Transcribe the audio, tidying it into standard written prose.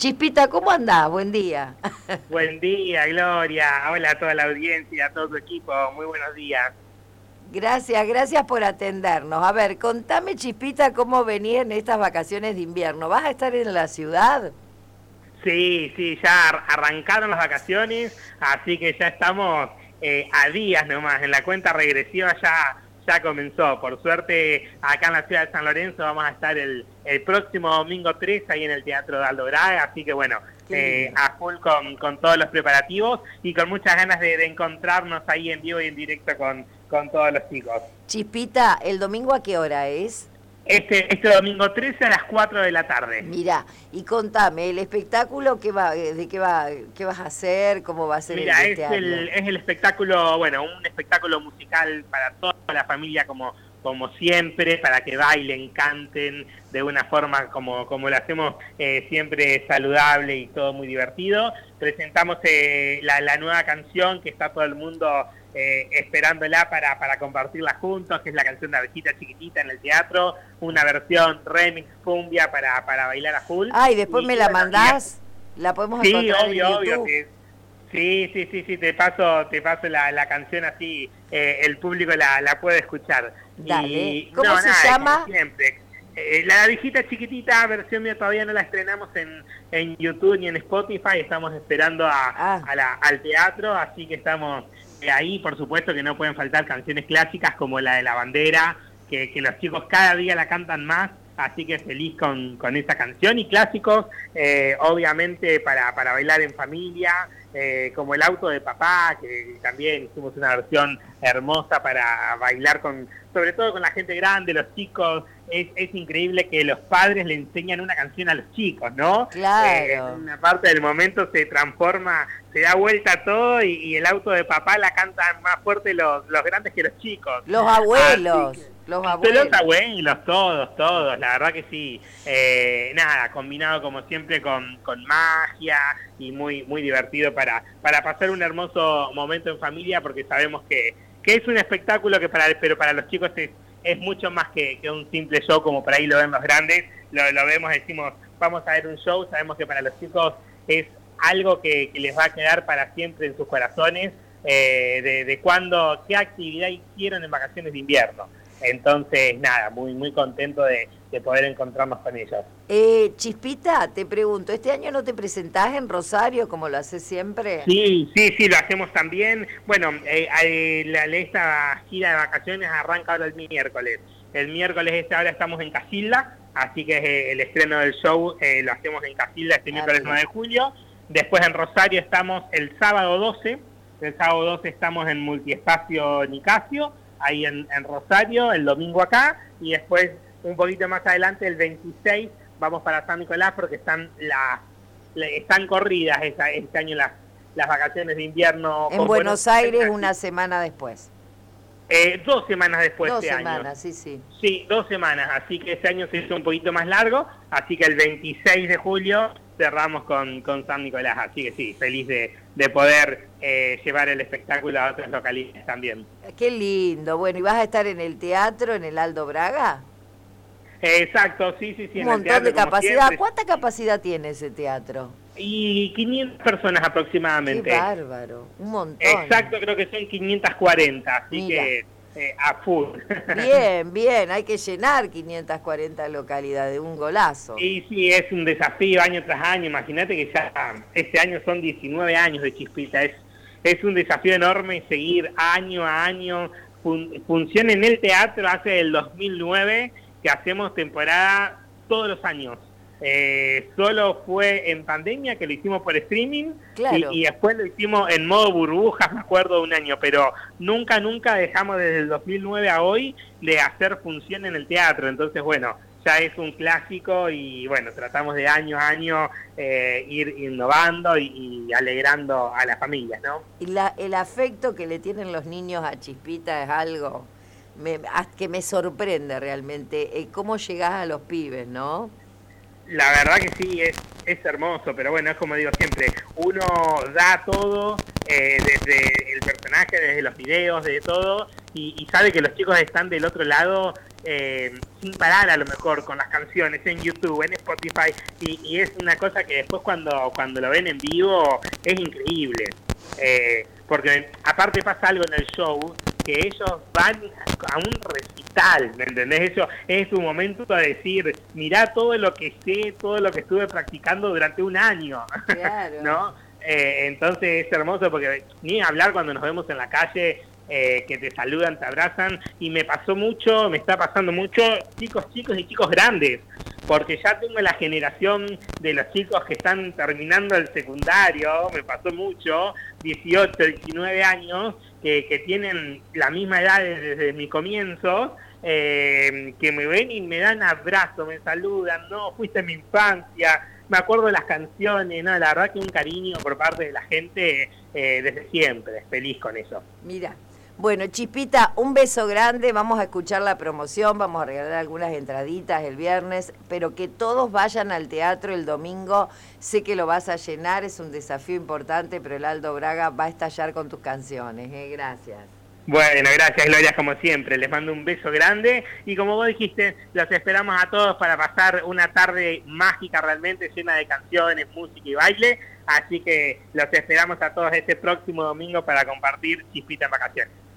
Chispita, ¿cómo andás? Buen día. Buen día, Gloria. Hola a toda la audiencia, a todo tu equipo. Muy buenos días. Gracias por atendernos. A ver, contame, Chispita, cómo venís en estas vacaciones de invierno. ¿Vas a estar en la ciudad? Sí, ya arrancaron las vacaciones, así que ya estamos a días nomás. En la cuenta regresiva ya comenzó. Por suerte, acá en la ciudad de San Lorenzo vamos a estar el próximo domingo 3 ahí en el Teatro de Aldo Braga, así que bueno, a full con todos los preparativos y con muchas ganas de encontrarnos ahí en vivo y en directo con todos los chicos. Chispita, ¿el domingo a qué hora es? Este domingo 13 a las 4 de la tarde. Mira, y contame, ¿el espectáculo qué vas a hacer? ¿Cómo va a ser? Mira, es el espectáculo, bueno, un espectáculo musical para toda la familia como siempre, para que bailen, canten de una forma como lo hacemos siempre saludable y todo muy divertido. Presentamos la nueva canción que está todo el mundo esperándola para compartirla juntos, que es la canción de Abejita Chiquitita en el teatro, una versión remix cumbia para bailar a full. Ah, y después me la mandás, la podemos encontrar en YouTube. Obvio que sí, te paso la canción así, el público la puede escuchar. Dale. Y, ¿Cómo se llama? Como siempre. La Abejita Chiquitita, versión mía, todavía no la estrenamos en YouTube ni en Spotify, estamos esperando al teatro, así que estamos ahí. Por supuesto que no pueden faltar canciones clásicas como la de La Bandera, que los chicos cada día la cantan más, así que feliz con esa canción, y clásicos, obviamente para bailar en familia, como El Auto de Papá, que también hicimos una versión hermosa para bailar sobre todo con la gente grande, los chicos. Es increíble que los padres le enseñan una canción a los chicos, ¿no? Claro. En una parte del momento se transforma, se da vuelta todo y El Auto de Papá la cantan más fuerte los grandes que los chicos. Los abuelos. Los abuelos, todos, la verdad que sí. Nada, combinado como siempre con magia y muy divertido para pasar un hermoso momento en familia, porque sabemos que es un espectáculo pero para los chicos es mucho más que un simple show, como por ahí lo ven los grandes. Lo vemos, decimos, vamos a ver un show, sabemos que para los chicos es algo que les va a quedar para siempre en sus corazones, de qué actividad hicieron en vacaciones de invierno. Entonces, nada, muy contento de poder encontrarnos con ellos. Chispita, te pregunto, ¿este año no te presentás en Rosario como lo haces siempre? Sí, lo hacemos también. Bueno, esta gira de vacaciones arranca ahora el miércoles. El miércoles ahora estamos en Casilda, así que el estreno del show lo hacemos en Casilda este miércoles 9 de julio. Después en Rosario estamos el sábado 12. El sábado 12 estamos en Multiespacio Nicasio, ahí en Rosario, el domingo acá, y después un poquito más adelante, el 26, vamos para San Nicolás, porque están corridas este año las vacaciones de invierno. En Buenos Aires una semana después. 2 semanas después. 2 este semanas, año. sí. Sí, 2 semanas, así que este año se hizo un poquito más largo, así que el 26 de julio cerramos con San Nicolás, así que sí, feliz de poder llevar el espectáculo a otras localidades también. Qué lindo. Bueno, ¿y vas a estar en el teatro, en el Aldo Braga? Exacto, sí. Un montón de capacidad. ¿Cuánta capacidad tiene ese teatro? Y 500 personas aproximadamente. Qué bárbaro, un montón. Exacto, creo que son 540, así Mira. Que a full. Bien, hay que llenar 540 localidades, un golazo. Y sí, es un desafío año tras año. Imagínate que ya este año son 19 años de Chispita. Es un desafío enorme seguir año a año. Funciona en el teatro hace el 2009 que hacemos temporada todos los años. Solo fue en pandemia que lo hicimos por streaming. Claro. y después lo hicimos en modo burbujas, me acuerdo, un año, pero nunca dejamos desde el 2009 a hoy de hacer función en el teatro. Entonces, bueno, ya es un clásico y bueno, tratamos de año a año ir innovando y alegrando a las familias, ¿no? Y el afecto que le tienen los niños a Chispita es algo que me sorprende realmente. ¿Cómo llegás a los pibes, no? La verdad que sí, es hermoso, pero bueno, es como digo siempre, uno da todo, desde el personaje, desde los videos, de todo, y sabe que los chicos están del otro lado sin parar a lo mejor con las canciones en YouTube, en Spotify, y es una cosa que después cuando lo ven en vivo es increíble. Porque aparte pasa algo en el show, que ellos van a un recital, ¿me entendés? Eso es un momento de decir, mirá todo lo que sé, todo lo que estuve practicando durante un año, claro. ¿no? Entonces es hermoso porque ni hablar cuando nos vemos en la calle, que te saludan, te abrazan, y me está pasando mucho, chicos y chicos grandes, porque ya tengo la generación de los chicos que están terminando el secundario, me pasó mucho, 18, 19 años, que tienen la misma edad desde mi comienzo, que me ven y me dan abrazo, me saludan, no, fuiste mi infancia, me acuerdo de las canciones, no, la verdad que un cariño por parte de la gente desde siempre, feliz con eso. Mira. Bueno, Chispita, un beso grande, vamos a escuchar la promoción, vamos a regalar algunas entraditas el viernes, pero que todos vayan al teatro el domingo, sé que lo vas a llenar, es un desafío importante, pero el Aldo Braga va a estallar con tus canciones, gracias. Bueno, gracias Gloria, como siempre, les mando un beso grande, y como vos dijiste, los esperamos a todos para pasar una tarde mágica realmente, llena de canciones, música y baile, así que los esperamos a todos este próximo domingo para compartir Chispita en Vacaciones.